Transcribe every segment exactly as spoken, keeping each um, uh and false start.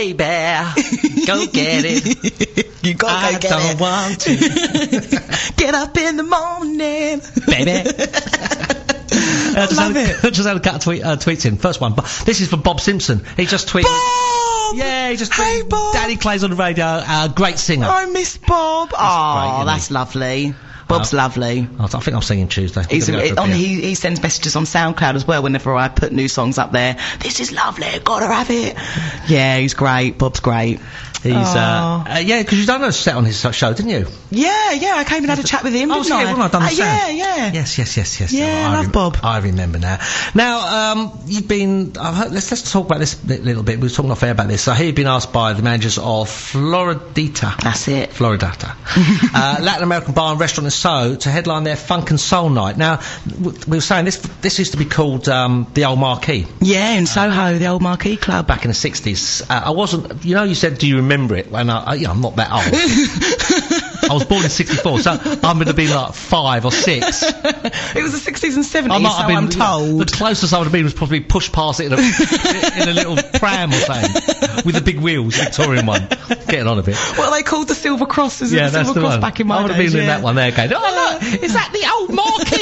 baby, go get it. You gotta I go get don't it. want to. Get up in the morning, baby. Uh, just, Love had a, just had a couple of tweet, uh, tweets in. First one, but this is for Bob Simpson. He just tweeted. Bob! Yeah, he just Hey, tweeted. Bob! Daddy Clay's on the radio. Uh, great singer. I miss Bob. Oh, isn't that's he? lovely. Bob's Uh, lovely. I think I'll sing him Tuesday. He's, We're gonna go it, for a on, beer. he, he sends messages on SoundCloud as well whenever I put new songs up there. This is lovely, gotta have it. Yeah, he's great. Bob's great. He's, uh, Aw. uh, yeah, because you done a set on his show, didn't you? Yeah, yeah, I came and had a chat with him, Oh, didn't yeah, I? well, I've done the Uh, yeah, sound. yeah. Yes, yes, yes, yes. Yeah, Oh, I love rem- Bob. I remember now. Now, um, you've been. I've heard, let's let's talk about this a little bit. We were talking off air about this. So, here you've been asked by the managers of Floridita. That's it. Floridata, uh, Latin American bar and restaurant in Soho to headline their Funk and Soul Night. Now, w- we were saying this. This used to be called um, the Old Marquee Yeah, in Soho, the old Marquee Club. back in the sixties. Uh, I wasn't. You know, you said, do you remember it? And I, I, you know, I'm not that old. I was born in sixty-four, so I'm going to be like five or six. It was the sixties and seventies, I might so have been, I'm told. The closest I would have been was probably pushed past it in a, in a little pram or something with the big wheels, Victorian one. Getting on a bit. What are they called? The Silver Cross, is it? Yeah, the that's Silver the Cross one. back in my I would have days, been in yeah. that one there going, oh look, is that the old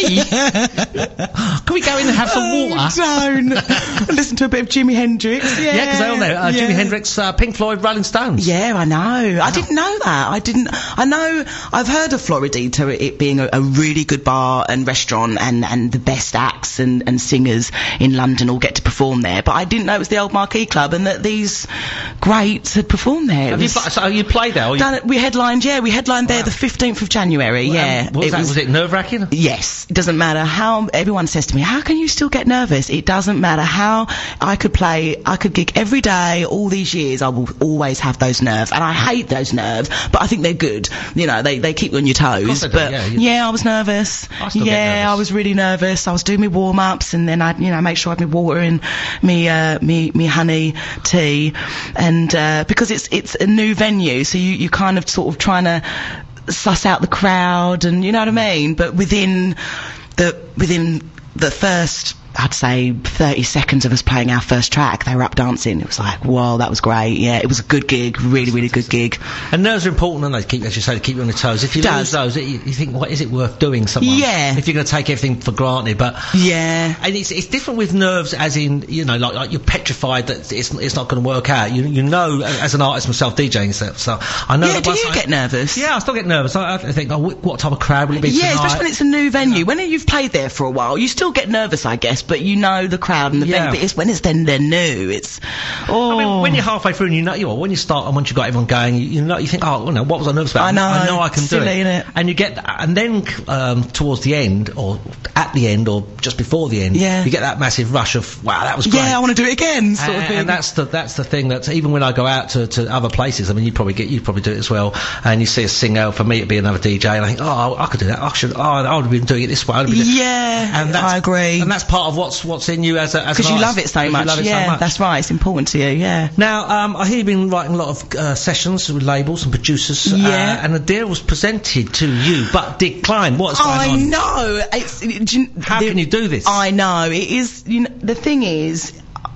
marquee? Can we go in and have some Oh, water? don't. Listen to a bit of Jimi Hendrix. Yeah, Yeah, because they're on there. Uh, yeah. Jimi Hendrix, uh, Pink Floyd, Rolling Stones. Yeah, I know. I didn't know that. I didn't. I know. I've heard of Floridita, it being a, a really good bar and restaurant, and, and the best acts and, and singers in London all get to perform there. But I didn't know it was the Old Marquee Club and that these greats had performed there. It Have you, was pl- so you played there? Or you, done it- we headlined. Yeah, we headlined there the fifteenth of January. Yeah. um, what was, that? was it nerve wracking? Yes, it doesn't matter how everyone says to me, how can you still get nervous? It doesn't matter how I could play, I could gig every day, all these years, I will always have those nerves, and I hate those nerves, but I think they're good. You know, they they keep you on your toes. they do, But yeah, you- yeah, I was nervous. I still get yeah, nervous. I was really nervous. I was doing my warm ups, and then I'd you know make sure I had my water and me uh, me me honey tea, and uh, because it's it's a new venue, so you you kind of sort of trying to suss out the crowd, and you know what I mean. But within the within the first, I'd say thirty seconds of us playing our first track, they were up dancing. It was like, whoa, that was great. Yeah, it was a good gig, really, really good gig. And nerves are important, and they keep, as you say, to keep you on your toes. If you Does. lose those, it, you, you think, what is it worth doing? Someone? Yeah. If you're going to take everything for granted, but Yeah. and it's it's different with nerves, as in you know, like like you're petrified that it's it's not going to work out. You you know, as an artist myself, DJing stuff, so I know. Yeah, that do once you I- get nervous? Yeah, I still get nervous. I, I think, oh, wh- what type of crowd will it be Yeah, tonight? especially when it's a new venue. When you've played there for a while, you still get nervous, I guess, but you know the crowd and the Yeah. venue. But it's when it's then they're new. It's oh, I mean, when you're halfway through and you know, you know, when you start and once you've got everyone going, you, you know, you think, oh, well, no, what was I nervous about? I know, I know I can do silly, it. innit? And you get, and then um, towards the end, or at the end, or just before the end, Yeah. you get that massive rush of, wow, that was great. yeah, I want to do it again, sort and, of thing. and that's the that's the thing that even when I go out to, to other places, I mean, you probably get you probably do it as well. And you see a singer, for me, it'd be another D J, and I think, oh, I could do that. I should. Oh, I would have been doing it this way. I'd have been doing- yeah, and that's, I agree. And that's part of what's what's in you as a as Because an you artist, love it so 'cause you much. love it so Yeah, much. that's right. It's important to you. Yeah. Now, um, I hear you've been writing a lot of uh, sessions with labels and producers, Yeah. uh, and a deal was presented to you, but declined. What's going I on? know. It's, it, do you- How the- can you do this? I know. It is. You know, the thing is,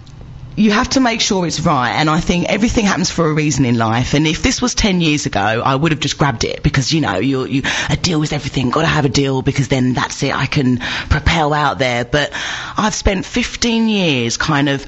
you have to make sure it's right, and I think everything happens for a reason in life. And if this was ten years ago, I would have just grabbed it because you know, you you a deal is everything. Got to have a deal because then that's it. I can propel out there. But I've spent fifteen years kind of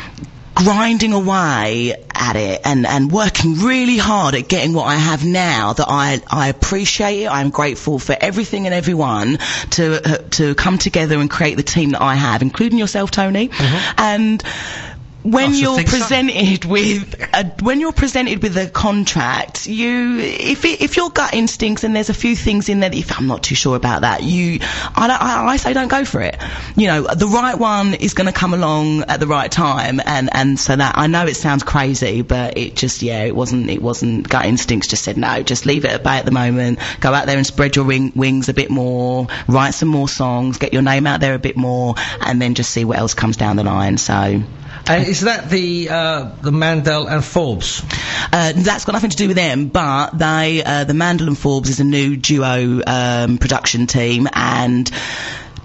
grinding away at it and, and working really hard at getting what I have now that I, I appreciate it. I'm grateful for everything and everyone to, uh, to come together and create the team that I have, including yourself, Tony. Mm-hmm. And when I should you're think so. presented with a, when you're presented with a contract, you if it, if your gut instincts and there's a few things in there that if I'm not too sure about that, you I, don't, I, I say don't go for it. You know, the right one is going to come along at the right time, and and so that I know it sounds crazy, but it just yeah, it wasn't it wasn't gut instincts just said no, just leave it at bay at the moment. Go out there and spread your wing, wings a bit more, write some more songs, get your name out there a bit more, and then just see what else comes down the line. So. And is that the uh, the Mandel and Forbes? Uh, that's got nothing to do with them, but they, uh, the Mandel and Forbes is a new duo um, production team, and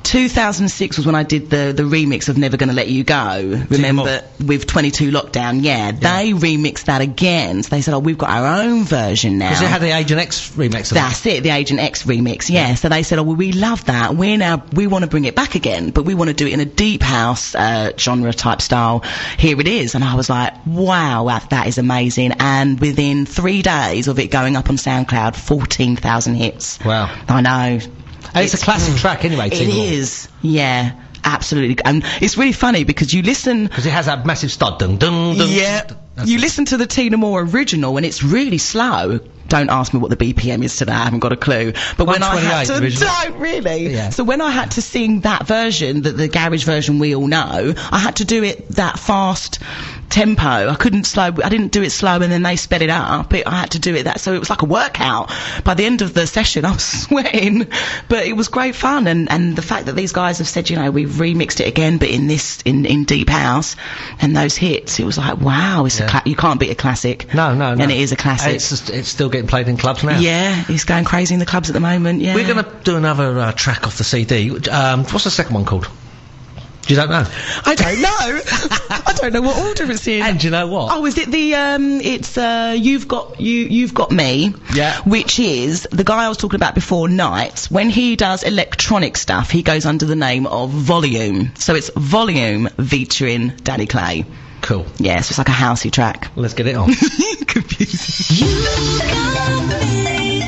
two thousand six was when I did the, the remix of Never Gonna Let You Go. Remember, with twenty-two Lockdown, yeah, yeah. They remixed that again. So they said, oh, we've got our own version now. Because it had the Agent X remix of That's it. it, the Agent X remix, yeah. yeah. So they said, oh, well, we love that. We're now, we want to bring it back again, but we want to do it in a deep house uh, genre type style. Here it is. And I was like, wow, that, that is amazing. And within three days of it going up on SoundCloud, fourteen thousand hits. Wow. I know. And it's, it's a classic mm, track anyway, It is, yeah. Absolutely. And it's really funny because you listen... Because it has that massive start. Dun, dun, dun, yeah. That's you it. listen to the Tina Moore original and it's really slow. Don't ask me what the B P M is to that. I haven't got a clue. But when I had to... Don't really. Yeah. So when I had to sing that version, the, the garage version we all know, I had to do it that fast tempo. I couldn't slow... I didn't do it slow and then they sped it up. It, I had to do it that... So it was like a workout. By the end of the session, I was sweating. But it was great fun. And, and the fact that these guys have said, you know, we've remixed it again, but in this... In, in Deep House and those hits, it was like, wow, it's yeah. a cla- you can't beat a classic. No, no, no. And it is a classic. It's, just, it's still getting played in clubs now. Yeah, it's going crazy in the clubs at the moment, yeah. We're going to do another uh, track off the C D. Um, what's the second one called? You don't know? I don't know. I don't know what order it's in. And do you know what? Oh, is it the, um, it's, uh, You've Got, you, You've Got Me. Yeah. Which is, the guy I was talking about before, Knight, when he does electronic stuff, he goes under the name of Volume. So it's Volume featuring Danny Clay. Cool. Yeah, so it's like a housey track. Let's get it on. Confusing. You got me.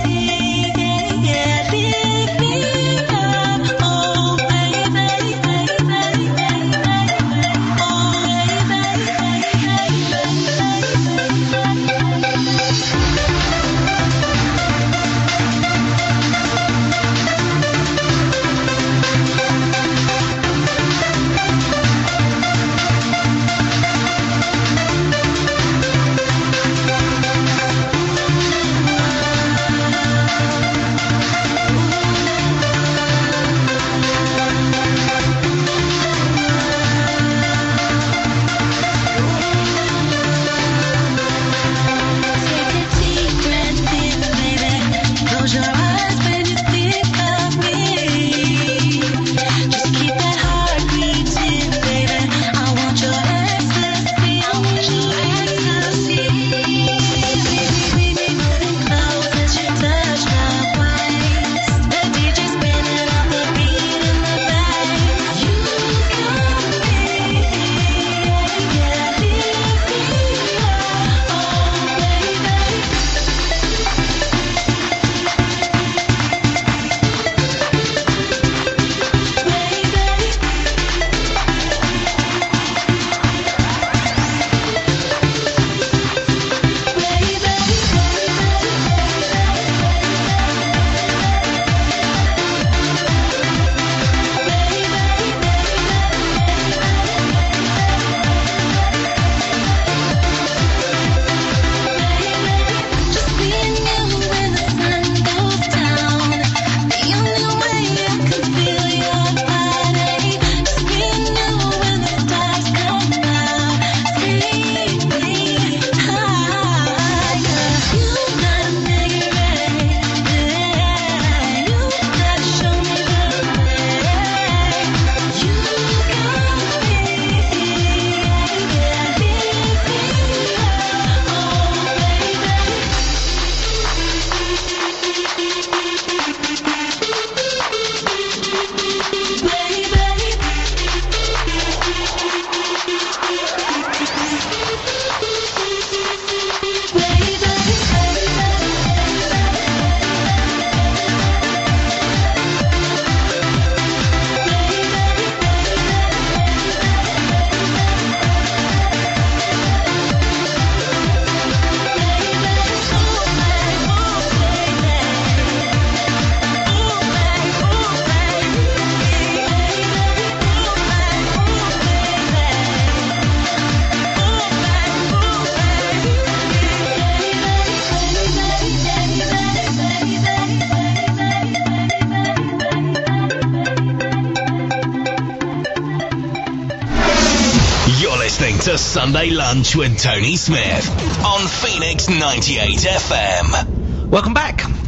to Sunday Lunch with Tony Smith on Phoenix ninety-eight F M. Welcome back.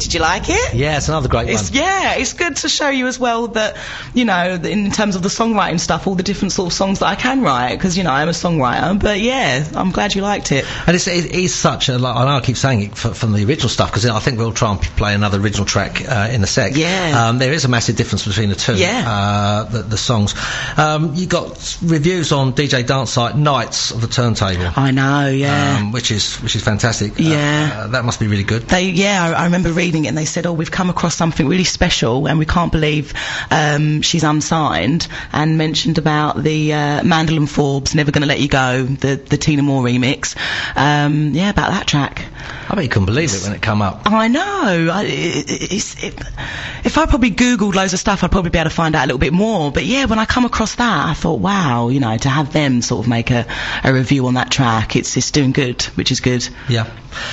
Did you like it? Yeah, it's another great It's, one. yeah, it's good to show you as well that, you know, that in terms of the songwriting stuff, all the different sort of songs that I can write, because, you know, I'm a songwriter. But yeah, I'm glad you liked it. And it's, it is such a, like, I know I keep saying it for, from the original stuff, because I think we'll try and play another original track uh, in a sec. Yeah. Um, there is a massive difference between the two. Yeah. Uh, the, the songs. Um, you got reviews on D J Dance Site, Knights of the Turntable. I know, yeah. Um, which is which is fantastic. Yeah. Uh, uh, that must be really good. They, yeah, I, I remember reading it and they said, oh, we've come across something really special and we can't believe um, she's unsigned, and mentioned about the uh, Mandel and Forbes, Never Gonna Let You Go, the, the Tina Moore remix. Um, yeah, about that track. I bet you couldn't believe it when it come up. I know. I, it, it's, it, if I probably Googled loads of stuff, I'd probably be able to find out a little bit more. But yeah, when I come across that, I thought, wow, you know, to have them sort of make a, a review on that track, it's, it's doing good, which is good. Yeah.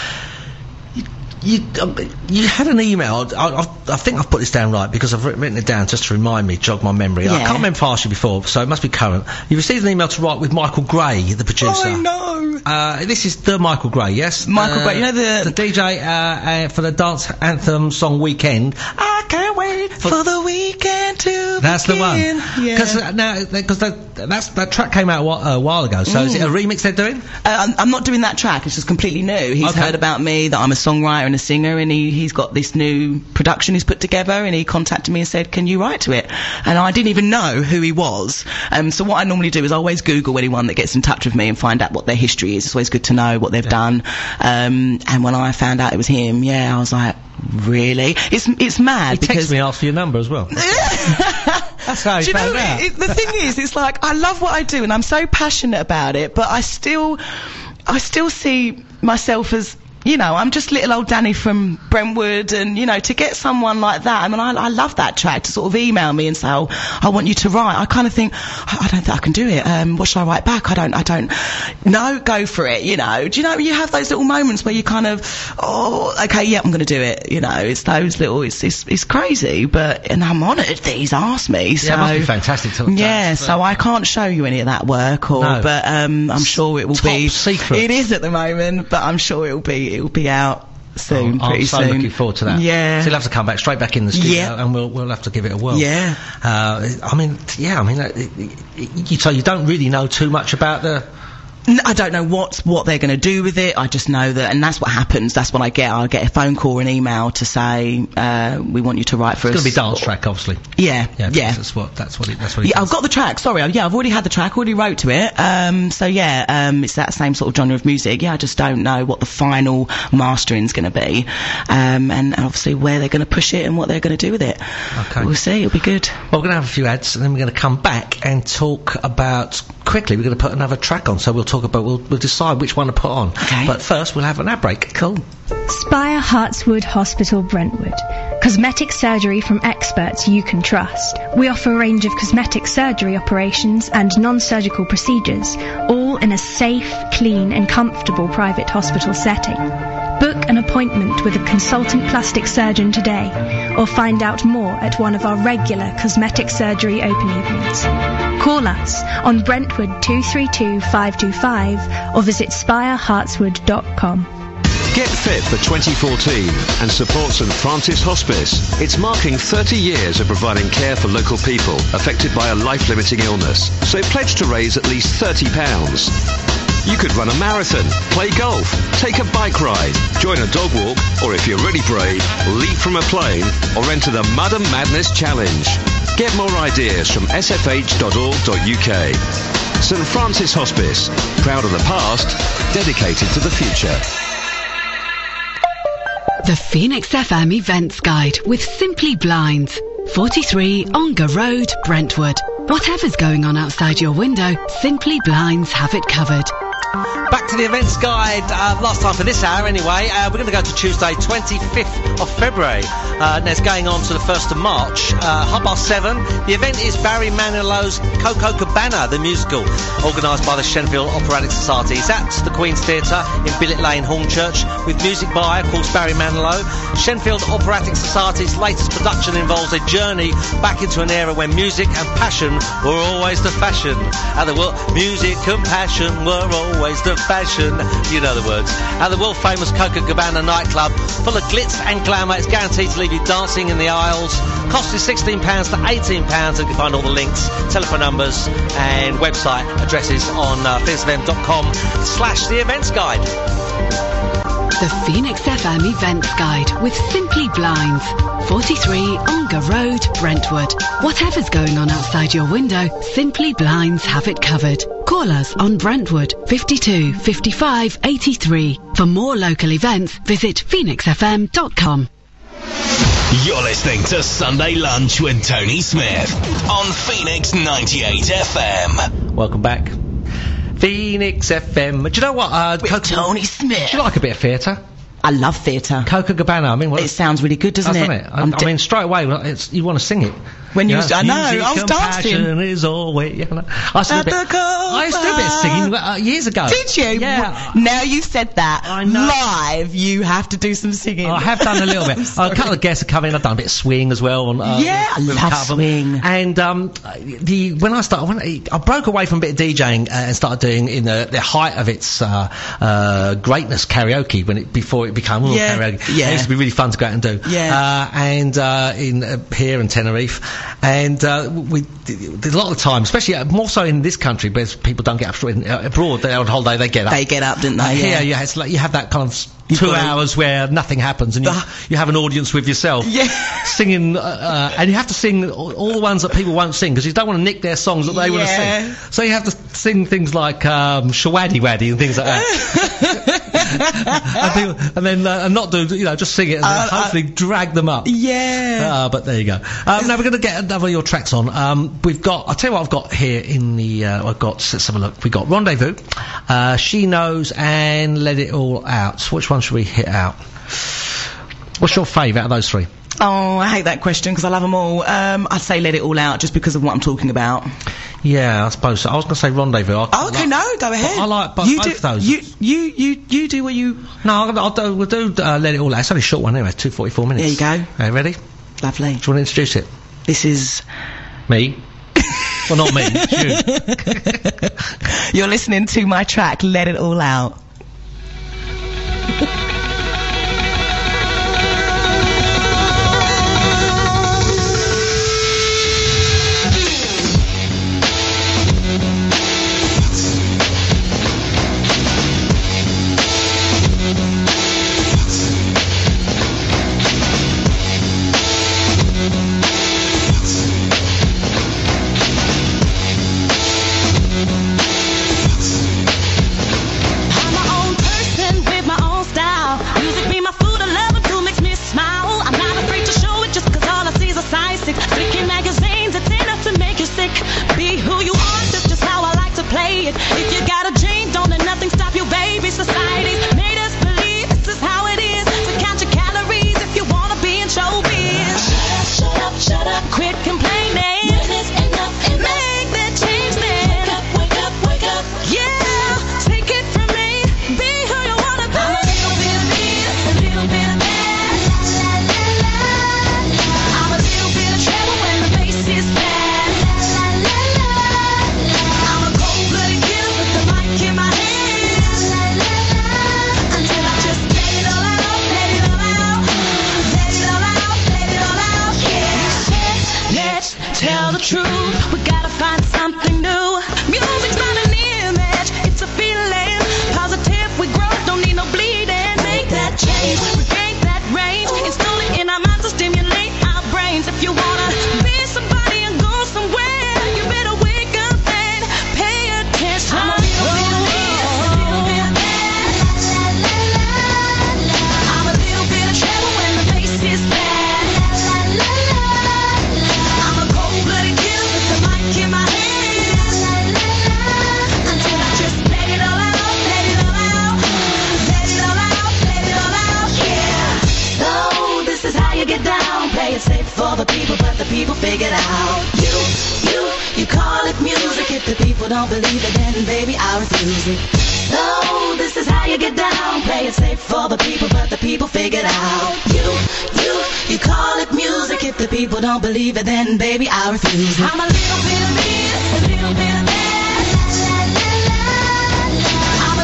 You, um, you had an email. I, I, I think I've put this down right because I've written it down just to remind me, jog my memory. Yeah. I can't remember if I asked you before, so it must be current. You received an email to write with Michael Gray, the producer. I know. Uh, this is the Michael Gray, yes? Michael uh, Gray, you know the... The D J uh, uh, for the dance anthem song Weekend. I can't wait for, for the weekend to That's begin. the one. Because Yeah. uh, now, because that, that's, that track came out a while, a while ago, so mm. is it a remix they're doing? Uh, I'm, I'm not doing that track, it's just completely new. He's Okay. heard about me, that I'm a songwriter and a singer, and he, he's got this new production he's put together, and he contacted me and said, can you write to it? And I didn't even know who he was. Um, so what I normally do is I always Google anyone that gets in touch with me and find out what their history is. It's always good to know what they've yeah. done. Um, and when I found out it was him, yeah, I was like, really? It's it's mad he because... texted me and asked for your number as well. That's how he Do you found know, out. it, the thing is, it's like, I love what I do and I'm so passionate about it, but I still, I still see myself as, you know, I'm just little old Danny from Brentwood, and, you know, to get someone like that, I mean, I, I love that track, to sort of email me and say, oh, I want you to write. I kind of think, I, I don't think I can do it. Um, what should I write back? I don't, I don't, no, go for it, you know. Do you know, you have those little moments where you kind of, oh, okay, yeah, I'm going to do it, you know. It's those little, it's, it's, it's crazy, but, and I'm honoured that he's asked me, so. Yeah, it must be fantastic to Yeah, so I can't show you any of that work, or, no. but, um, I'm sure it will Top be. secret. It is at the moment, but I'm sure it will be, it will be out soon, oh, pretty I'm so soon. looking forward to that. Yeah. So you'll have to come back straight back in the studio, Yeah. and we'll we'll have to give it a whirl. Yeah. Uh, I mean, yeah. I mean, uh, you, so you don't really know too much about the. I don't know what's what they're going to do with it. I just know that, and that's what happens. That's what I get. I'll get a phone call or an email to say, uh, we want you to write for it's us. It's going to be dance track, obviously. Yeah, yeah. yeah. That's what. That's what. It, that's what. It yeah, does. I've got the track. Sorry, yeah, I've already had the track. Already wrote to it. Um, so yeah, um, it's that same sort of genre of music. Yeah, I just don't know what the final mastering's going to be, um, and obviously where they're going to push it and what they're going to do with it. Okay. We'll see. It'll be good. Well, we're going to have a few ads, and then we're going to come back and talk about quickly. We're going to put another track on, so we'll talk about. We'll, we'll decide which one to put on. Okay. But first, we'll have an ad break. Cool. Spire Hartswood Hospital, Brentwood. Cosmetic surgery from experts you can trust. We offer a range of cosmetic surgery operations and non-surgical procedures, all in a safe, clean and comfortable private hospital setting. Book an appointment with a consultant plastic surgeon today, or find out more at one of our regular cosmetic surgery open evenings. Call us on Brentwood two three two, five two five or visit spire hartswood dot com. Get fit for twenty fourteen and support St Francis Hospice. It's marking thirty years of providing care for local people affected by a life-limiting illness. So pledge to raise at least thirty pounds. You could run a marathon, play golf, take a bike ride, join a dog walk, or if you're really brave, leap from a plane or enter the Mud and Madness Challenge. Get more ideas from s f h dot org dot u k. St Francis Hospice, proud of the past, dedicated to the future. The Phoenix F M Events Guide with Simply Blinds. forty-three Ongar Road, Brentwood. Whatever's going on outside your window, Simply Blinds have it covered. Back to the events guide, uh, last time for this hour anyway. Uh, we're going to go to Tuesday, twenty-fifth of February. Uh, and it's going on to the first of March, uh, half past seven. The event is Barry Manilow's Coco Cabana, the musical, organised by the Shenfield Operatic Society. It's at the Queen's Theatre in Billet Lane, Hornchurch, with music by, of course, Barry Manilow. Shenfield Operatic Society's latest production involves a journey back into an era when music and passion were always the fashion. And the world, music and passion were always always the fashion. You know the words. At the world famous Copacabana nightclub, full of glitz and glamour. It's guaranteed to leave you dancing in the aisles. Cost is sixteen pounds to eighteen pounds, and you can find all the links, telephone numbers and website addresses on uh, phoenix f m dot com slash the events guide. The Phoenix F M Events Guide with Simply Blinds. forty-three Ongar Road, Brentwood. Whatever's going on outside your window, Simply Blinds have it covered. Call us on Brentwood fifty-two fifty-five eighty-three. For more local events, visit phoenix f m dot com. You're listening to Sunday Lunch with Tony Smith on Phoenix ninety-eight F M. Welcome back. Phoenix F M. Do you know what? Uh, With Coca- Tony Smith. Do you like a bit of theatre? I love theatre. Copacabana, I mean, what? It sounds really good, doesn't doesn't it? it? I, I mean, straight away, it's, you want to sing it. When you, you was, I know, I was Music dancing. and passion is always. Yeah, no. I used to do a bit. I used to do a bit of singing uh, years ago. Did you? Yeah. Now you've said that. I know. Live, you have to do some singing. I have done a little bit. A couple of guests have come in. I've done a bit of swing as well. On, uh, Yeah, I with a love couple. swing. And um, the when I started, when I, I broke away from a bit of DJing uh, and started doing in the, the height of its uh, uh, greatness karaoke when it before it became oh, Yeah, karaoke. yeah. It used to be really fun to go out and do. Yeah. Uh, and uh, in uh, here in Tenerife, and uh, we a lot of the time, especially uh, more so in this country, because people don't get up in, uh, abroad. They're on holiday, they get up. They get up, didn't they? Uh, Yeah. Here, yeah, it's like you have that kind of You've two got to- hours where nothing happens, and you, The- you have an audience with yourself, Yeah. singing, uh, uh, and you have to sing all, all the ones that people won't sing because you don't want to nick their songs that they want to Yeah. sing. So you have to sing things like um, Shawaddy Waddy and things like that, and, people, and then uh, and not do, you know, just sing it and Uh, hopefully drag them up. Yeah. Uh, but there you go. Um, now we're going to get another of your tracks on. Um, we've got, I'll tell you what I've got here in the, uh, I've got, let's have a look. We've got Rendezvous, uh, She Knows and Let It All Out. So which one should we hit out? What's your favourite out of those three? Oh, I hate that question because I love them all. Um, I'd say Let It All Out just because of what I'm talking about. Yeah, I suppose so. I was going to say Rendezvous. I Oh, okay, like, no, go ahead. I like both, you both do, of those. You, you, you, you do what you... No, I'll, I'll do, we'll do uh, Let It All Out. It's only a short one anyway, two forty-four minutes. There you go. Okay, ready? Lovely. Do you want to introduce it? This is... Me? Well, not me, it's you. You're listening to my track, Let It All Out. Don't believe it, then baby I refuse it. So this is how you get down. Play it safe for the people, but the people figure it out. You, you, you call it music. If the people don't believe it, then baby I refuse it. I'm a little bit of this, a little bit of that. I'm a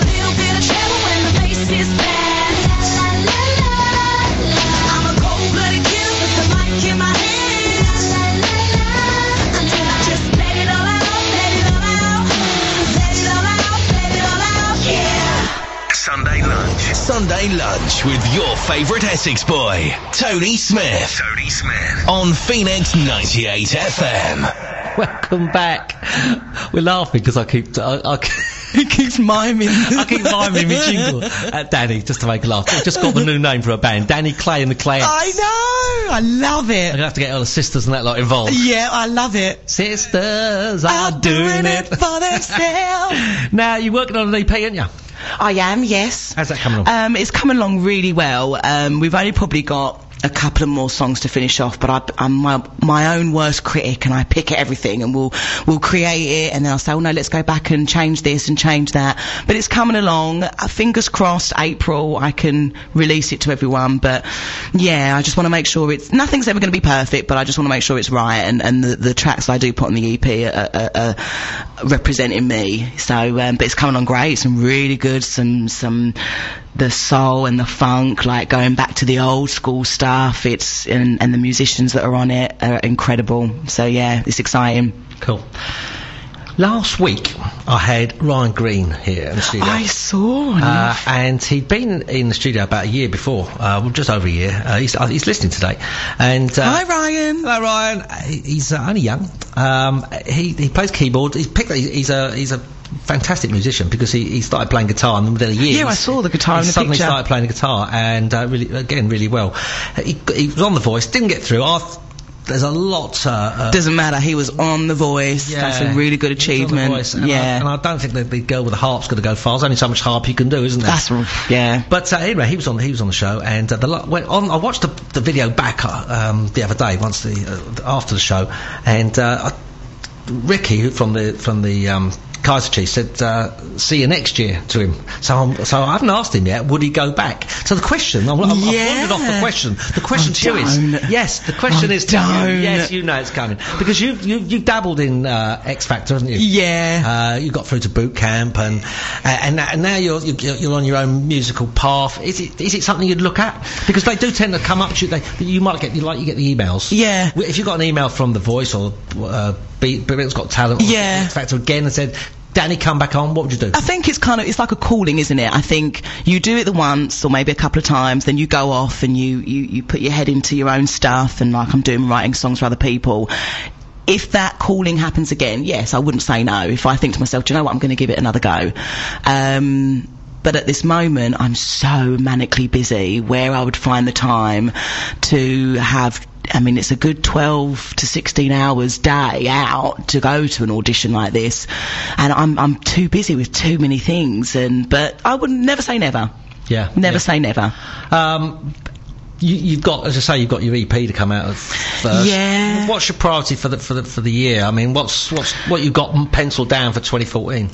this bad. La, la, la, la. I'm a cold-blooded killer with the mic in my hand. La, la, la, la. Just let it all out, let it all out. Let it all out, let it all out, yeah. Sunday lunch. Sunday lunch with your favourite Essex boy, Tony Smith. Tony Smith. On Phoenix ninety-eight F M. Welcome back. We're laughing because I keep... I, I, He keeps miming. I keep miming me jingle at Danny just to make a laugh. I've just got the new name for a band, Danny Clay and the Clayettes. I know. I love it. I'm gonna have to get all the sisters and that lot involved. Yeah, I love it. Sisters are doing it for themselves. Now you're working on an E P, aren't you? I am, yes. How's that coming along? Um, it's coming along really well. Um, we've only probably got a couple of more songs to finish off, but I, I'm my, my own worst critic, and I pick at everything, and we'll we'll create it, and then I'll say, oh no, let's go back and change this and change that. But it's coming along. Uh, fingers crossed, April I can release it to everyone. But yeah, I just want to make sure it's nothing's ever going to be perfect, but I just want to make sure it's right, and and the, the tracks I do put on the E P are, are, are representing me. So, um, but it's coming on great. Some really good, some some. the soul and the funk, like going back to the old school stuff. It's and, and the musicians that are on it are incredible. So yeah, it's exciting. Cool. Last week I had Ryan Green here in the studio. I saw him. Uh, and he'd been in the studio about a year before, uh, well, just over a year. Uh, he's, uh, he's listening today. And uh, Hi Ryan. Hello Ryan. He's uh, only young. Um, he he plays keyboard. He's picked. He's a he's a fantastic musician because he, he started playing guitar and within a year. Yeah, I saw the guitar he in the suddenly picture. started playing the guitar and uh, really again really well. He, he was on The Voice, didn't get through. I've, there's a lot. Uh, uh, Doesn't matter. He was on The Voice. Yeah, That's a really good achievement. Voice, and yeah, I, and I don't think the, the girl with the harp's going to go far. There's only so much harp you can do, isn't there? That's yeah. But uh, anyway, he was on he was on the show, and uh, the lo- went on. I watched the, the video back uh, um, the other day, once the uh, after the show, and uh, I, Ricky who- from the from the um, Kaiser Chiefs said, uh, "See you next year" to him. So, I'm, so I haven't asked him yet. Would he go back? So the question, I'm, I'm, I've Yeah. wandered off the question. The question Oh, to you is, don't. yes, the question Oh, is to you. don't. Yes, you know it's coming because you you you dabbled in uh, X Factor, haven't you? Yeah. Uh, you got through to boot camp, and uh, and, and now you're, you're you're on your own musical path. Is it is it something you'd look at? Because they do tend to come up to you. They, you might get you like you get the emails. Yeah. If you got an email from The Voice or uh, Be- Britain's Got Talent, or Yeah. X Factor again, and said, Danny, come back on, what would you do? I think it's kind of, it's like a calling, isn't it? I think you do it the once or maybe a couple of times, then you go off and you, you, you put your head into your own stuff, and like I'm doing writing songs for other people. If that calling happens again, yes, I wouldn't say no. If I think to myself, do you know what, I'm going to give it another go. Um, but at this moment, I'm so manically busy where I would find the time to have, I mean, it's a good twelve to sixteen hours day out to go to an audition like this, and I'm I'm too busy with too many things. And but I would never say never. Yeah. Never yeah. say never. Um, you, you've got, as I say, you've got your E P to come out of first. Yeah. What's your priority for the for the for the year? I mean, what's what's what you've got penciled down for twenty fourteen?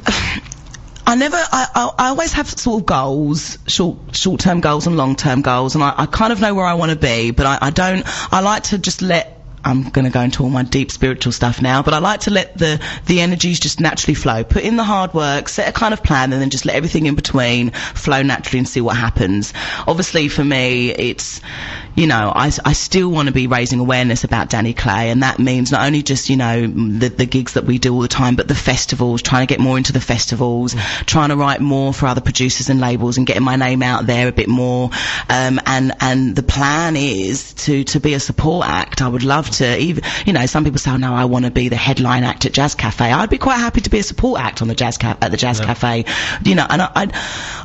I never, I, I, I always have sort of goals, short, short-term goals and long-term goals, and I, I kind of know where I want to be, but I, I don't, I like to just let, I'm going to go into all my deep spiritual stuff now, but I like to let the, the energies just naturally flow. Put in the hard work, set a kind of plan, and then just let everything in between flow naturally and see what happens. Obviously for me, it's, you know, I, I still want to be raising awareness about Danny Clay, and that means not only just, you know, the, the gigs that we do all the time, but the festivals, trying to get more into the festivals, mm. trying to write more for other producers and labels and getting my name out there a bit more. Um, and, and the plan is to, to be a support act. I would love to, even, you know, some people say, oh no, I want to be the headline act at Jazz Cafe. I'd be quite happy to be a support act on the Jazz Ca- at the Jazz yeah. Cafe, you know, and I, I,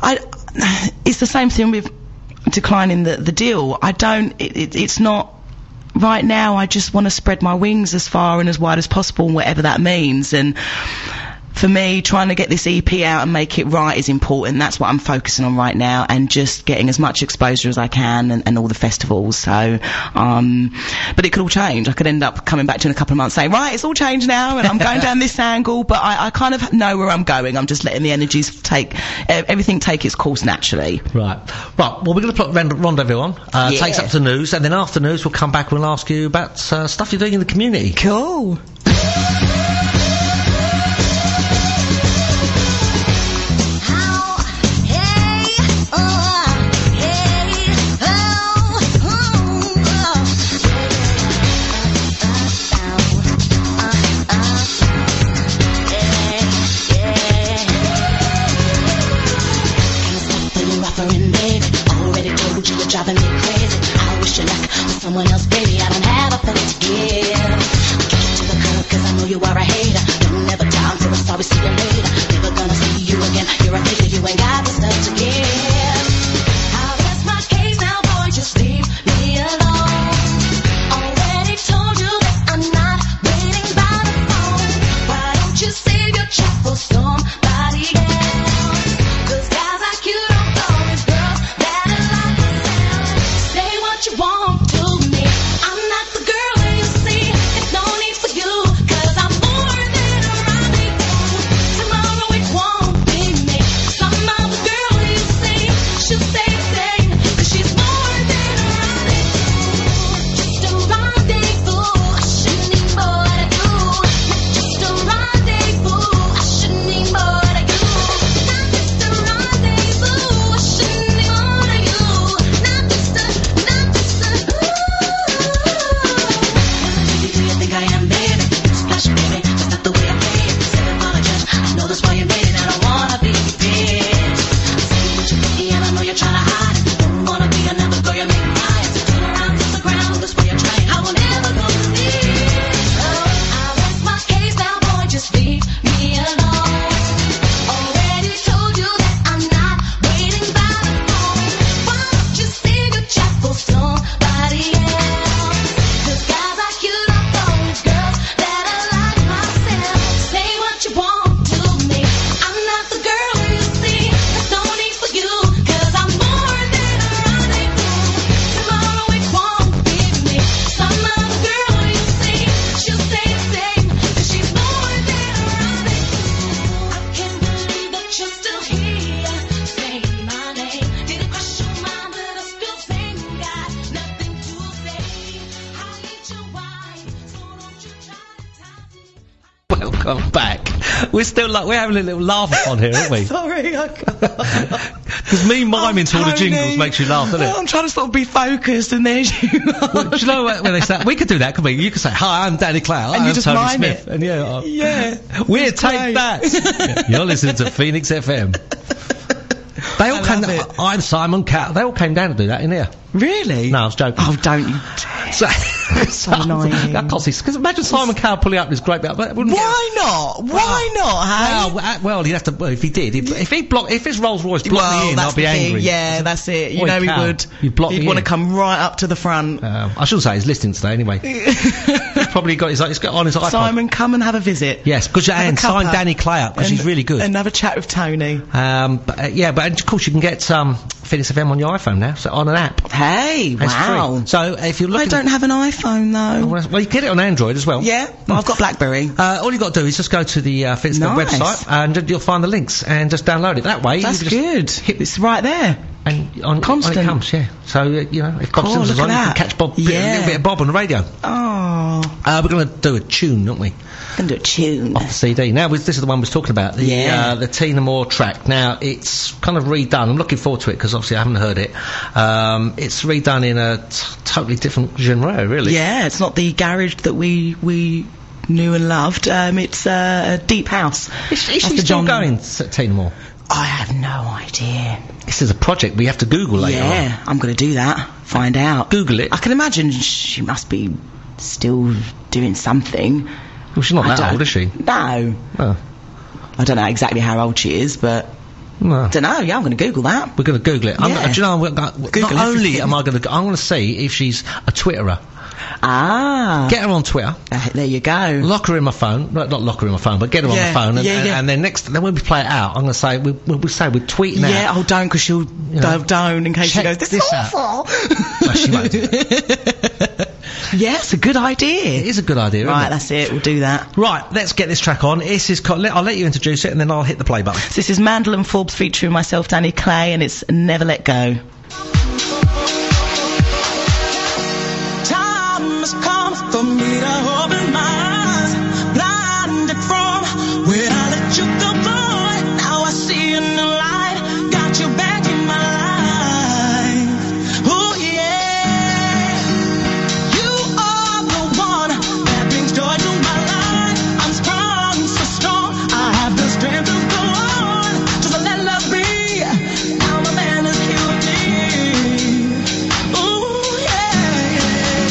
I, it's the same thing with declining the, the deal. I don't, it, it, it's not, right now I just want to spread my wings as far and as wide as possible, whatever that means. And for me, trying to get this E P out and make it right is important. That's what I'm focusing on right now, and just getting as much exposure as I can, and, and all the festivals. So, um, but it could all change. I could end up coming back to you in a couple of months saying, right, it's all changed now and I'm going down this angle, but I, I kind of know where I'm going. I'm just letting the energies take, everything take its course naturally. Right. Right. Well, we're going to put Rend- Rendezvous on. Uh, Yeah. Takes up to news, and then after news we'll come back and we'll ask you about uh, stuff you're doing in the community. Cool. Hey, oh. someone else, baby, I don't have a penny to give. I get you to the curb cause I know you are a hater. Don't never down till I'm sorry, see you later. Never gonna see you again, you're a faker, you ain't got the stuff to give. I'll rest my case now, boy, just leave me alone. Already told you that I'm not waiting by the phone. Why don't you save your chat for somebody else? Cause guys like you don't go with girls that are like myself. Say what you want to me, I'm not the girl that you see. It's no need for you, cause I'm more than a rendezvous. Tomorrow it won't be me. Some other girl that you see, she'll say the same, cause she's more than a rendezvous. Just a rendezvous, I shouldn't need more than you. Not just a rendezvous, I shouldn't need more than you. Not just a rendezvous, I shouldn't need more than you. Not just a, not just a, ooh. Do you think I am, baby? Splash, baby, that's not the way I play it. Say it for the judge, I know that's why you made it. I don't wanna be your bitch. Say what you think and I know you're trying to hide it. Don't wanna be another girl, you make me riot. So turn around, touch the ground, that's why you're trying. I will never go to sleep. Oh, I rest my case now, boy, just leave me alone. Already told you that I'm not waiting by the phone. Why don't you save your chat for somebody else? Cause guys like you don't go with girls that are like myself. Say what you want to me, I'm not the girl you see. There's no need for you, cause I'm more than a rendezvous. Tomorrow it won't be me. Some other girl you see, she'll say the same, cause she's more than a rendezvous. I can't believe that you're still here. Say my name. Did it cross your mind that I still sing? Got nothing to say. I ain't your wife, so don't you try to tie me. Welcome back. We're still like, we're having a little laugh on here, aren't we? Sorry, I Because me miming to all the Tony. jingles makes you laugh, doesn't it? I'm trying to sort of be focused, and there's you. Well, do you know what, when they say we could do that, could we? You could say, "Hi, I'm Danny Clow." And you I'm just Tony mime Smith. it. And yeah, uh, Yeah. we're It's take great. that. Yeah, you're listening to Phoenix F M. They all I came. love it. I'm Simon Cowell. They all came down to do that in here. Really? No, I was joking. Oh, don't you? So, So annoying. Because imagine Simon Cowell pulling up this great bit. But wouldn't Why not? Why not? Hey? Well, uh, well, he'd have to. Well, if he did, he'd, if he blocked, if his Rolls Royce blocked Well, me in, that's I'd be the thing. angry. Yeah, that's it. You Oi, know he Cal, would. you blocked He'd me want to in. come right up to the front. Um, I shouldn't say he's listening today anyway. He's probably got his, he's got on his iPod. Simon, come and have a visit. Yes, because Have a and sign cuppa. Danny Clay up because And- he's really good. And have a chat with Tony. Um, but, uh, yeah, but of course you can get um, Phoenix F M on your iPhone now, so on an app. Hey, It's wow. free. So if you're I looking, don't have an iPhone though. well, you can get it on Android as well. Yeah, but I've got BlackBerry. Uh, all you got to do is just go to the uh, Phoenix F M Nice. website and you'll find the links and just download it. That way, That's you just good. hit It's right there. and on, Constant. on it comes. Yeah. So uh, you know, if Bob Cool, Simpson's look on, at you can that. catch Bob. Yeah. A little bit of Bob on the radio. Oh, Uh, we're going to do a tune, aren't we? can do a tune. Off the C D. Now, this is the one we was talking about, the Yeah. uh, the Tina Moore track. Now, it's kind of redone. I'm looking forward to it because obviously I haven't heard it. Um, it's redone in a t- totally different genre, really. Yeah, it's not the garage that we we knew and loved. Um, it's uh, a deep house. Is, is That's she the still genre. going, S- Tina Moore? I have no idea. This is a project we have to Google later on. Yeah, I'm going to do that. Find out. Google it. I can imagine she must be still doing something. Well, she's not I that don't- old, is she? No. Oh. I don't know exactly how old she is, but No. I don't know. Yeah, I'm going to Google that. We're going to Google it. I'm, Yeah. do you know, I'm gonna, Google not only everything. am I going to, I'm going to see if she's a Twitterer. Ah. Get her on Twitter. Uh, there you go. Lock her in my phone. No, not lock her in my phone, but get her Yeah, on the phone. And, yeah, and, yeah. and then next, then when we play it out, I'm going to say, we, we, we'll say we're tweeting out. Yeah, oh, don't, because she'll know, don't, don't, in case she check goes, this, this is out." awful. Well, she won't do it. Yeah, it's a good idea. It is a good idea, isn't Right, it? that's it. We'll do that. Right, let's get this track on. This is, co- let, I'll let you introduce it and then I'll hit the play button. So this is Mandel and Forbes featuring myself, Danny Clay, and it's Never Let Go. Time has come for me to open my eyes, blinded from when I let you go, boy. Now I see a new light, got you back in my life. Oh yeah, you are the one that brings joy to my life. I'm strong, so strong, I have the strength to go on. Just let love be. Now my man is healed me. Ooh yeah.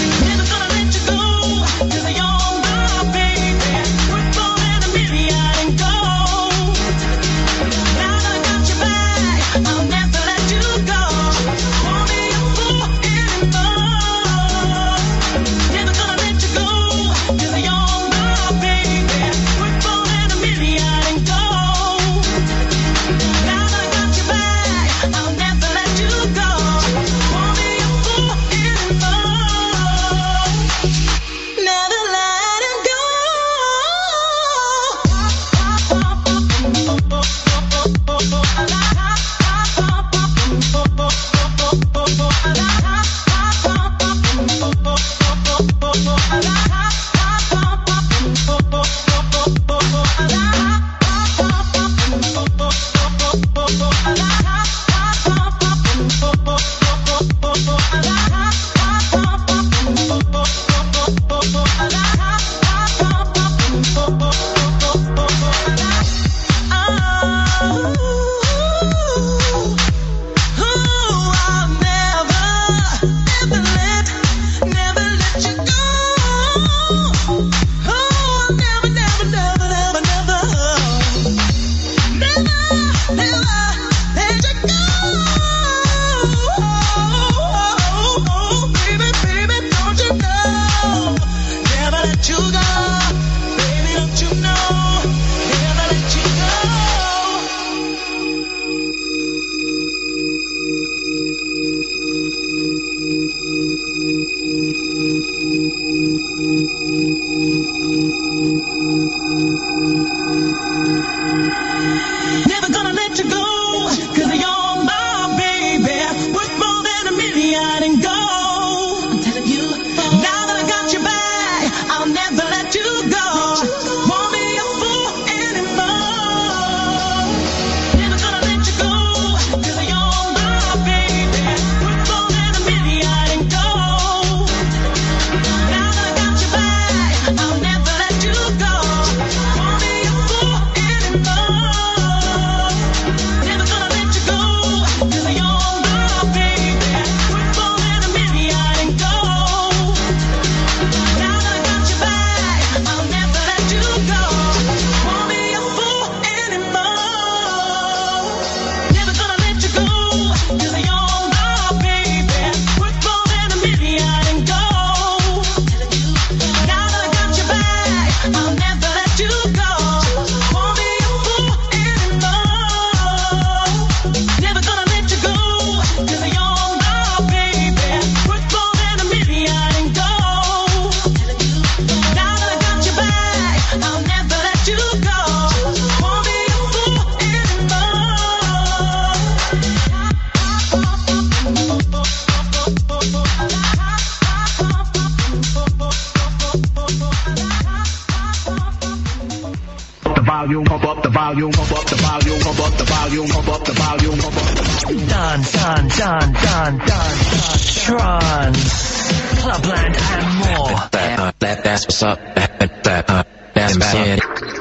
volume, pump up the volume, pump up the volume, pump up the volume, pump up the volume. Dun, dun, dun, dun, dun, dun. Trance, Clubland and more. That, uh, that, that's what's up. That, that, uh, that's bad.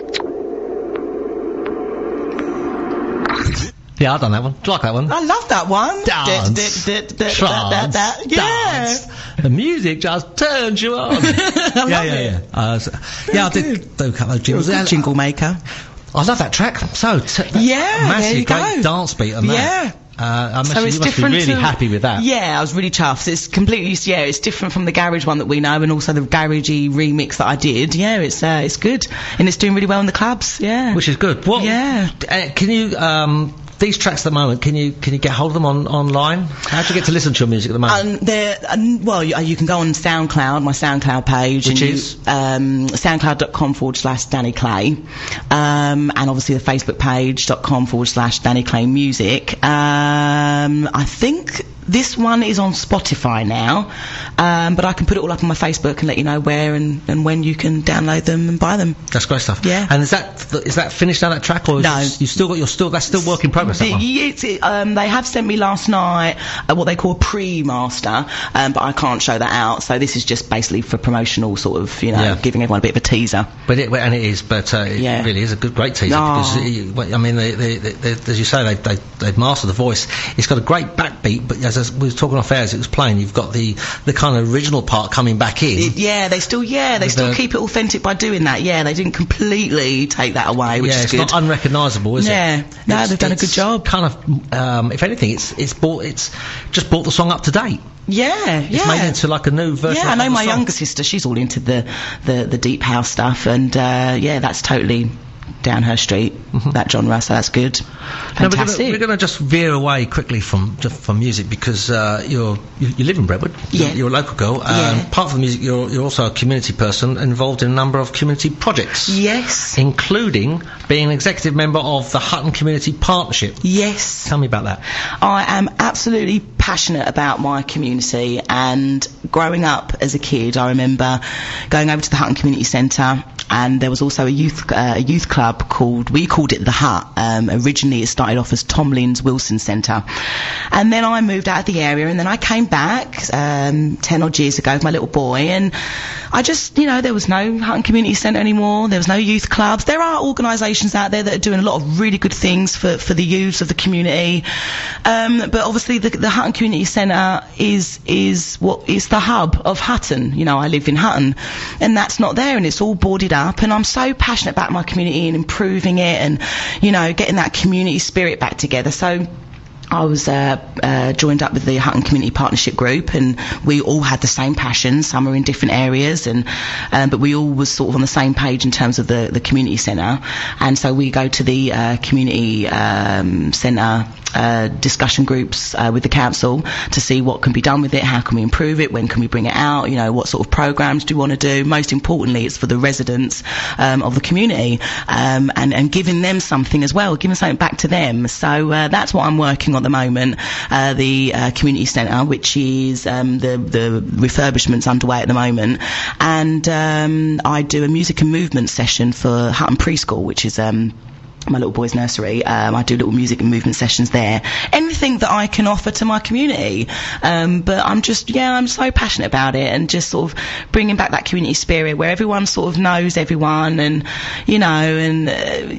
Yeah, I've done that one. Do you like that one? I love that one. Dance. Da- da- da- da- Trance. da- da- da- Yeah. Dance. The music just turns you on. yeah, yeah, yeah. Uh, so, yeah, I did do a couple of jingles. It was a jingle maker. I love that track. So, t- that Yeah, massive, there you great go. dance beat on that. Yeah. Uh, I must, So you it's must be different really to- happy with that. Yeah, I was really chuffed. It's completely, yeah, it's different from the garage one that we know, and also the garagey remix that I did. Yeah, it's uh, it's good, and it's doing really well in the clubs. Yeah, Which is good. What, Yeah. Uh, can you, um, these tracks at the moment, can you can you get hold of them on online? How do you get to listen to your music at the moment? Um, they're, um, well, you, uh, you can go on SoundCloud, my SoundCloud page. Which and is? You, um, soundcloud.com forward slash Danny Clay. Um, and obviously the Facebook page.com forward slash Danny Clay Music. Um, I think this one is on Spotify now. Um, but I can put it all up on my Facebook and let you know where and, and when you can download them and buy them. That's great stuff. Yeah. And is that is that finished now, that track, or is No. it, you still got you're still that's still work in progress? That The- one? it's, it, um, they have sent me last night uh, what they call a pre-master, um, but I can't show that out. So this is just basically for promotional sort of, you know, Yeah. giving everyone a bit of a teaser. But it and it is, but uh, it Yeah. really is a good, great teaser Oh. because it, well, I mean, they, they, they, they, as you say, they, they they've mastered the voice. It's got a great backbeat, but as I was talking off air as it was playing, you've got the the kind of original part coming back in. It, yeah, they still, yeah, they The- still keep it authentic by doing that. Yeah, they didn't completely take that away, which yeah, is it's good. not unrecognisable, is Yeah. it? No, It's- they've done a good it's job. Kind of, um, if anything, it's it's brought it's just brought the song up to date. yeah, It's yeah. made it into like a new version. Yeah, I of know the my song. younger sister, she's all into the, the, the deep house stuff, and uh, yeah, that's totally down her street, that genre, so that's good. No, Fantastic. we're going to just veer away quickly from just from music because uh, you're you, you live in Brentwood. Yeah. You're a local girl. Um, Yeah. Apart from the music, you're you're also a community person involved in a number of community projects. Yes. Including being an executive member of the Hutton Community Partnership. Yes. Tell me about that. I am absolutely passionate about my community, and growing up as a kid, I remember going over to the Hutton Community Centre, and there was also a youth uh, a youth club called, we called it the Hut. Um, originally it started off as Tom Lynn's Wilson Centre, and then I moved out of the area, and then I came back um, ten odd years ago with my little boy, and I just, you know, there was no Hutton Community Centre anymore, there was no youth clubs. There are organisations out there that are doing a lot of really good things for, for the youths of the community, um, but obviously the, the Hutton Community Centre is is what is the hub of Hutton. You know, I live in Hutton, and that's not there, and it's all boarded up, and I'm so passionate about my community and improving it, and, you know, getting that community spirit back together. So I was uh, uh, joined up with the Hutton Community Partnership Group, and we all had the same passion. Some are in different areas, and um, but we all was sort of on the same page in terms of the, the community centre. And so we go to the uh, community um, centre uh, discussion groups uh, with the council to see what can be done with it, how can we improve it, when can we bring it out, you know, what sort of programs do we want to do. Most importantly, it's for the residents um, of the community, um, and, and giving them something as well, giving something back to them. So uh, that's what I'm working on at the moment, uh, the uh, community centre, which is um, the, the refurbishment's underway at the moment, and um, I do a music and movement session for Hutton Preschool, which is um, my little boy's nursery. um, I do little music and movement sessions there, anything that I can offer to my community, um, but I'm just, yeah, I'm so passionate about it, and just sort of bringing back that community spirit where everyone sort of knows everyone, and, you know, and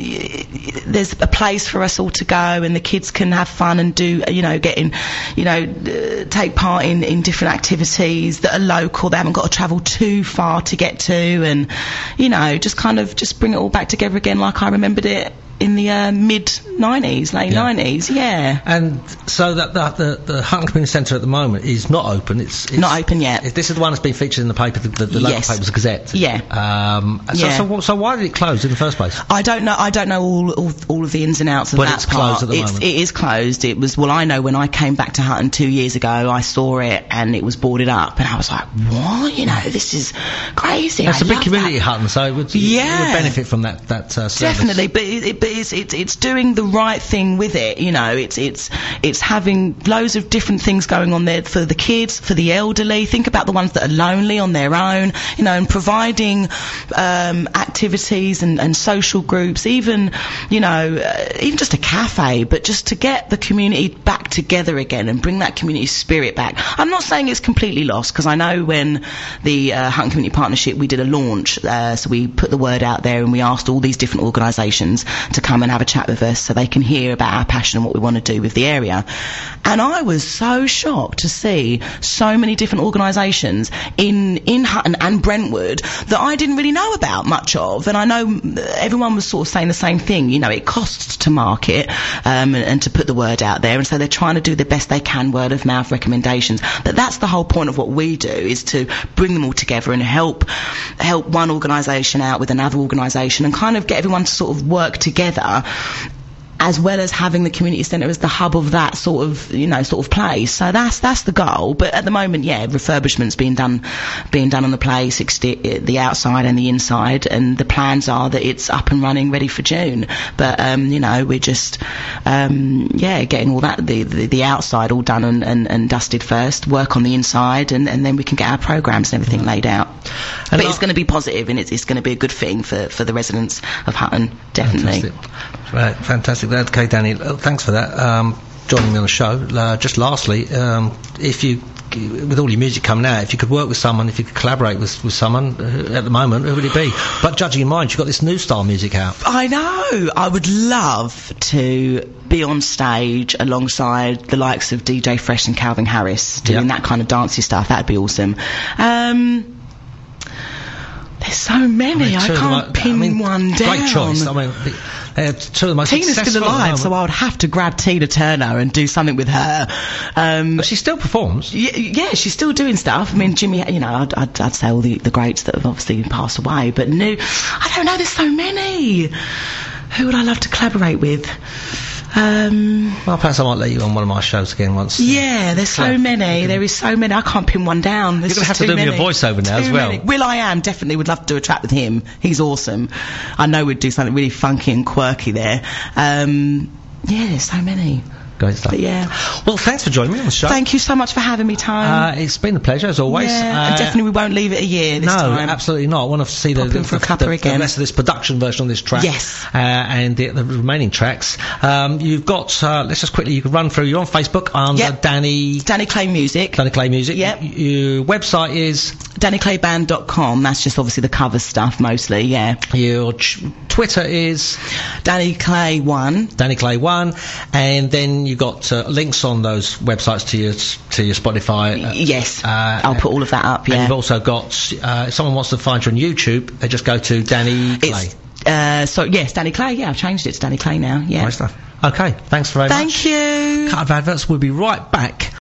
uh, there's a place for us all to go, and the kids can have fun and do, you know, get in, you know, uh, take part in, in different activities that are local, they haven't got to travel too far to get to, and, you know, just kind of just bring it all back together again like I remembered it in the uh, mid nineties, late Yeah. nineties, yeah. And so that the the, the Hutton Community Centre at the moment is not open. It's, it's Not open yet. it- This is the one that's been featured in the paper, the, the, the local Yes. paper, the Gazette. Yeah. Um, so, Yeah. so so why did it close in the first place? I don't know. I don't know all all, all of the ins and outs of But that it's part. closed at the it's, moment. It is closed. It was, well, I know when I came back to Hutton two years ago, I saw it and it was boarded up, and I was like, what? You know, this is crazy. It's I a big love community, that. Hutton, so it would, it Yeah. would benefit from that that uh, service. Definitely, but it, it, but it's it's it's doing the right thing with it. You know, it's it's it's having loads of different things going on there for the kids, for the elderly. Think about the ones that are lonely on their own. You know, and providing um, activities and, and social groups, even you know, uh, even just a cafe, but just to get the community back together again and bring that community spirit back. I'm not saying it's completely lost, because I know when the uh, Hutton Community Partnership, we did a launch, uh, so we put the word out there and we asked all these different organisations to come and have a chat with us so they can hear about our passion and what we want to do with the area. And I was so shocked to see so many different organisations in in Hutton and Brentwood that I didn't really know about much of. And I know everyone was sort of saying the same thing. You know, it costs to market um, and, and to put the word out there, and so they're trying to do the best they can, word of mouth recommendations. But that's the whole point of what we do, is to bring them all together and help help one organisation out with another organisation and kind of get everyone to sort of work together, as well as having the community centre as the hub of that sort of, you know, sort of place. So that's that's the goal. But at the moment, yeah, refurbishment's being done, being done on the place, exti- the outside and the inside, and the plans are that it's up and running, ready for June. But um, you know, we're just, um, yeah, getting all that the, the the outside all done and, and, and dusted first. Work on the inside, and, and then we can get our programs and everything laid out. And but it's going to be positive, and it's it's going to be a good thing for for the residents of Hutton, definitely. Fantastic. Right, fantastic. Okay, Danny, thanks for that. Um, joining me on the show. Uh, just lastly, um, if you, with all your music coming out, if you could work with someone, if you could collaborate with, with someone uh, at the moment, who would it be? But judging in mind, you've got this new style music out. I know. I would love to be on stage alongside the likes of D J Fresh and Calvin Harris, doing yep. that kind of dancey stuff. That'd be awesome. Um, there's so many. I, mean, I can't pin I mean, one down. Great choice. I mean, uh, two of the most Tina's successful still alive, so I would have to grab Tina Turner and do something with her. Um, but she still performs. Y- yeah, she's still doing stuff. I mean, Jimmy, you know, I'd, I'd, I'd say all the, the greats that have obviously passed away, but new, I don't know, there's so many. Who would I love to collaborate with? Um, well, perhaps I might let you on one of my shows again once. Yeah, there's so yeah. many. There is so many. I can't pin one down. There's You're going to have to do many. me a voiceover now too as well. Many. Will I Am definitely would love to do a track with him. He's awesome. I know we'd do something really funky and quirky there. Um, yeah, there's so many. Great stuff. But yeah. Well, thanks for joining me on the show. Thank you so much for having me, Tone. Uh, it's been a pleasure, as always. Yeah, uh, and definitely we won't leave it a year this no, time. No, absolutely not. I want to see the, the, for a the, again. the rest of this production version of this track. Yes. Uh, and the, the remaining tracks. Um, you've got, uh, let's just quickly, you can run through, you're on Facebook under yep. Danny... Danny Clay Music. Danny Clay Music. Yep. Y- your website is... danny clay band dot com. That's just obviously the cover stuff mostly, yeah. Your ch- Twitter is... Danny Clay one. Danny Clay one. And then you've got uh, links on those websites to your to your Spotify. Uh, yes, uh, I'll put all of that up. Yeah. And you've also got uh, if someone wants to find you on YouTube, they just go to Danny Clay. It's, uh, so yes, Danny Clay. Yeah, I've changed it to Danny Clay now. Yeah. Nice stuff. Okay, thanks very Thank much. Thank you. Cut of adverts. We'll be right back.